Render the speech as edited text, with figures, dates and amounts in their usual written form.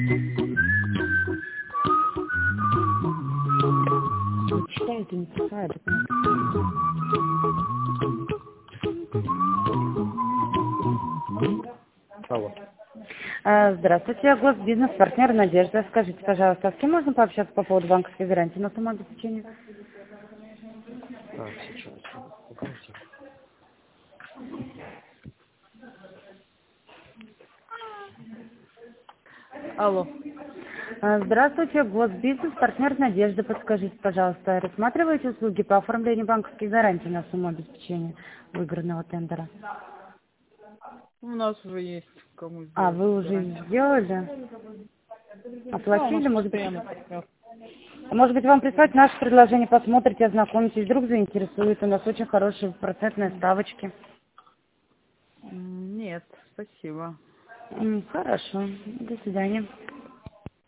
Читает и не писает. Алло. Здравствуйте, госбизнес, партнер Надежда. Скажите, пожалуйста, а с кем можно пообщаться по поводу банковской гарантии на самообеспечение? Так, сейчас. Погодите. Алло. Здравствуйте, госбизнес, партнер Надежда. Подскажите, пожалуйста, рассматриваете услуги по оформлению банковской гарантии на самообеспечение выигранного тендера? У нас уже есть кому А, сделать. вы уже сделали? Да, у Оплатили? нас Может быть, постоянно партнер. вам прислать наше предложение, посмотрите, ознакомитесь, вдруг заинтересует. У нас очень хорошие процентные ставочки. Нет, спасибо. Хорошо. До свидания.